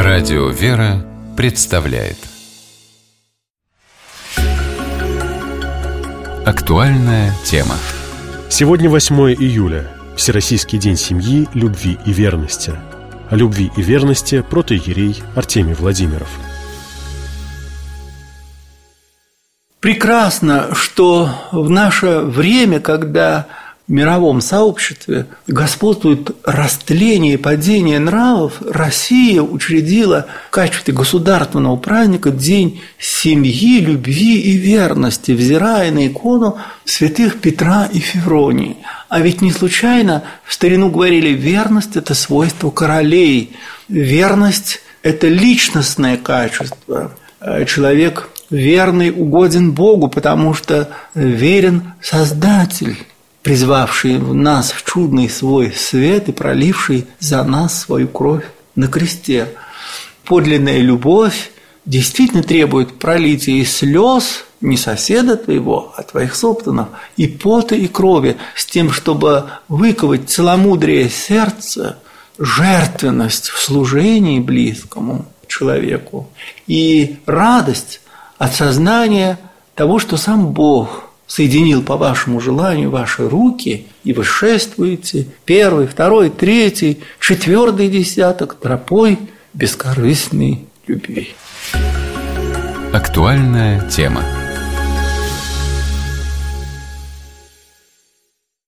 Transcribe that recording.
Радио «Вера» представляет актуальная тема. Сегодня 8 июля, Всероссийский день семьи, любви и верности. О любви и верности протоиерей Артемий Владимиров. Прекрасно, что в наше время, когда в мировом сообществе господствует растление и падение нравов, Россия учредила в качестве государственного праздника День семьи, любви и верности, взирая на икону святых Петра и Февронии. А ведь не случайно в старину говорили: верность – это свойство королей, верность – это личностное качество. Человек верный угоден Богу, потому что верен Создатель, призвавший нас в чудный свой свет и проливший за нас свою кровь на кресте. Подлинная любовь действительно требует пролития слез не соседа твоего, а твоих собственных, и пота, и крови, с тем, чтобы выковать целомудрие сердца, жертвенность в служении близкому человеку и радость от сознания того, что сам Бог соединил по вашему желанию ваши руки, и вы шествуете первый, второй, третий, четвертый десяток тропой бескорыстной любви. Актуальная тема.